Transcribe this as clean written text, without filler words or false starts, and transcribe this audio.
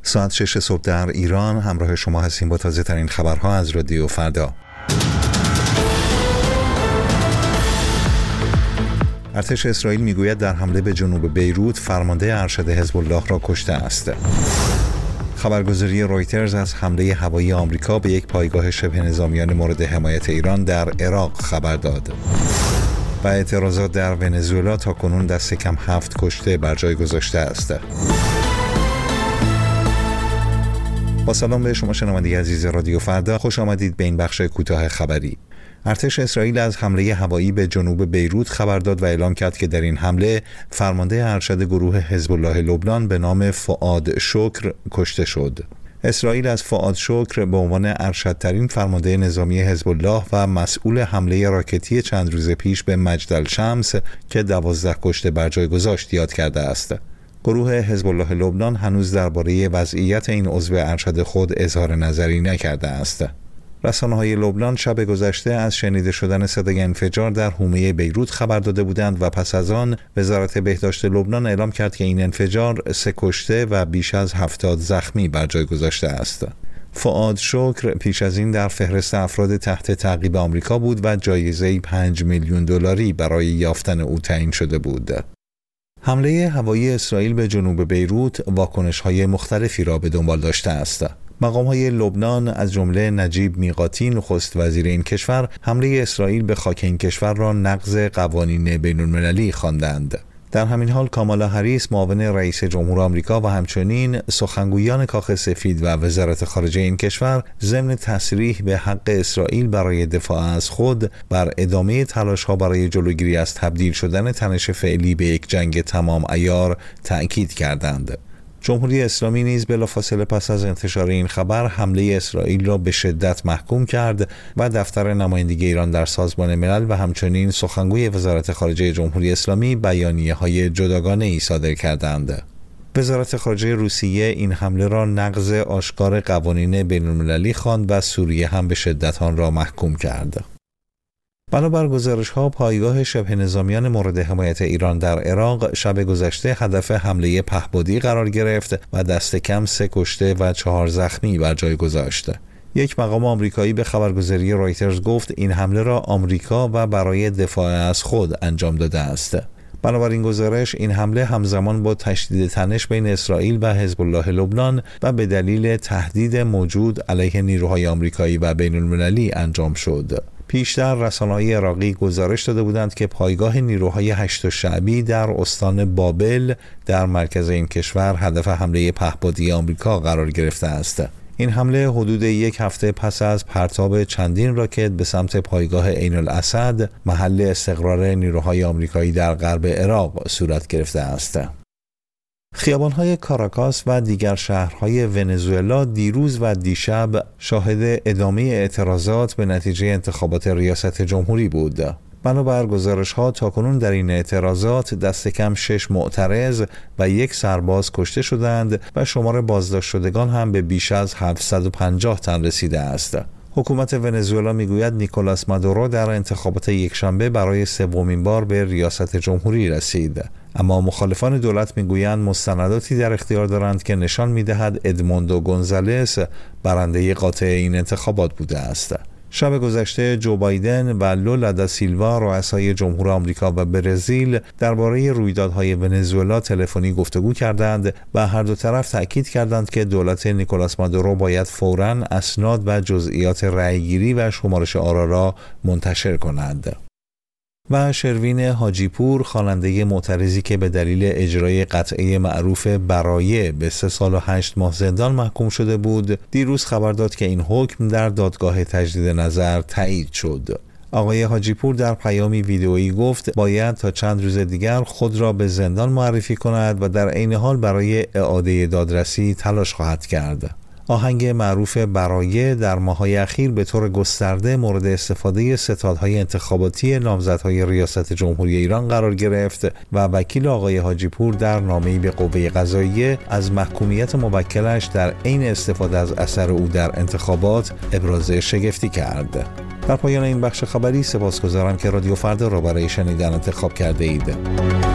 ساعت 6 صبح در ایران همراه شما هستیم با تازه ترین خبرها از رادیو فردا. ارتش اسرائیل میگوید در حمله به جنوب بیروت فرمانده ارشد حزب الله را کشته است. خبرگزاری رویترز از حمله هوایی آمریکا به یک پایگاه شبه نظامیان مورد حمایت ایران در عراق خبر داد. و اعتراضات در ونزوئلا تاکنون دست کم 7 کشته بر جای گذاشته است. با سلام به شما شنونده عزیز رادیو فردا، خوش آمدید به این بخش کوتاه خبری. ارتش اسرائیل از حمله هوایی به جنوب بیروت خبر داد و اعلام کرد که در این حمله فرمانده ارشد گروه حزب الله لبنان به نام فؤاد شکر کشته شد. اسرائیل از فؤاد شکر به عنوان ارشدترین فرمانده نظامی حزب الله و مسئول حمله راکتی چند روز پیش به مجدالشمس که 12 کشته بر جای گذاشت یاد کرده است. گروه حزب الله لبنان هنوز درباره وضعیت این عضو ارشد خود اظهار نظری نکرده است. رسانه‌های لبنان شب گذشته از شنیده شدن صدای انفجار در حومه بیروت خبر داده بودند و پس از آن وزارت بهداشت لبنان اعلام کرد که این انفجار 3 کشته و بیش از 70 زخمی بر جای گذاشته است. فؤاد شکر پیش از این در فهرست افراد تحت تعقیب آمریکا بود و جایزه 5 میلیون دلاری برای یافتن او تعیین شده بود. حمله هوایی اسرائیل به جنوب بیروت واکنش‌های مختلفی را به دنبال داشته است. مقام‌های لبنان از جمله نجیب میقاتی نخست وزیر این کشور حمله اسرائیل به خاک این کشور را نقض قوانین بین‌المللی خواندند. در همین حال کامالا هریس معاون رئیس جمهور آمریکا و همچنین سخنگویان کاخ سفید و وزارت خارجه این کشور ضمن تصریح به حق اسرائیل برای دفاع از خود بر ادامه تلاش‌ها برای جلوگیری از تبدیل شدن تنش فعلی به یک جنگ تمام عیار تأکید کردند. جمهوری اسلامی نیز بلافاصله پس از انتشار این خبر حمله اسرائیل را به شدت محکوم کرد و دفتر نمایندگی ایران در سازمان ملل و همچنین سخنگوی وزارت خارجه جمهوری اسلامی بیانیه‌های جداگانه‌ای صادر کردند. وزارت خارجه روسیه این حمله را نقض آشکار قوانین بین‌المللی خواند و سوریه هم به شدت آن را محکوم کرد. بنابر گزارش‌ها پایگاه شبه نظامیان مورد حمایت ایران در عراق شب گذشته هدف حمله پهپادی قرار گرفت و دست کم 3 کشته و 4 زخمی بر جای گذاشت. یک مقام آمریکایی به خبرگزاری رویترز گفت این حمله را آمریکا و برای دفاع از خود انجام داده است. بنابراین گزارش این حمله همزمان با تشدید تنش بین اسرائیل و حزب الله لبنان و به دلیل تهدید موجود علیه نیروهای آمریکایی و بین‌المللی انجام شد. پیشتر رسانه‌های عراقی گزارش داده بودند که پایگاه نیروهای 8 شعبی در استان بابل در مرکز این کشور هدف حمله پهپادی آمریکا قرار گرفته است. این حمله حدود 1 هفته پس از پرتاب چندین راکت به سمت پایگاه عین الاسد محل استقرار نیروهای آمریکایی در غرب عراق صورت گرفته است. خیابان‌های کاراکاس و دیگر شهرهای ونزوئلا دیروز و دیشب شاهد ادامه اعتراضات به نتیجه انتخابات ریاست جمهوری بود. بنابر گزارش‌ها تاکنون در این اعتراضات دست کم 6 معترض و 1 سرباز کشته شدند و شمار بازداشت شدگان هم به بیش از 750 تن رسیده است. حکومت ونزوئلا میگوید نیکولاس مادورو در انتخابات یکشنبه برای 3مین بار به ریاست جمهوری رسید. اما مخالفان دولت میگویند مستنداتی در اختیار دارند که نشان میدهد ادموندو گونزالس برنده قاطع این انتخابات بوده است. شب گذشته جو بایدن و لولا دا سیلوا رؤسای جمهور آمریکا و برزیل درباره رویدادهای ونزوئلا تلفنی گفتگو کردند و هر دو طرف تأکید کردند که دولت نیکولاس مادورو باید فوراً اسناد و جزئیات رأیگیری و شمارش آرا را منتشر کنند. و شروین حاجی پور خواننده معترضی که به دلیل اجرای قطعه معروف برایه به 3 سال و 8 ماه زندان محکوم شده بود، دیروز خبر داد که این حکم در دادگاه تجدید نظر تایید شد. آقای حاجی پور در پیامی ویدئویی گفت باید تا چند روز دیگر خود را به زندان معرفی کند و در عین حال برای اعاده دادرسی تلاش خواهد کرد. آهنگ معروف برایه در ماه‌های اخیر به طور گسترده مورد استفاده ستادهای انتخاباتی نامزدهای ریاست جمهوری ایران قرار گرفت و وکیل آقای حاجی پور در نامه‌ای به قوه قضاییه از محکومیت موکلش در عین استفاده از اثر او در انتخابات ابراز شگفتی کرد. در پایان این بخش خبری سپاسگزارم که رادیو فردا را برای شنیدن انتخاب کرده اید.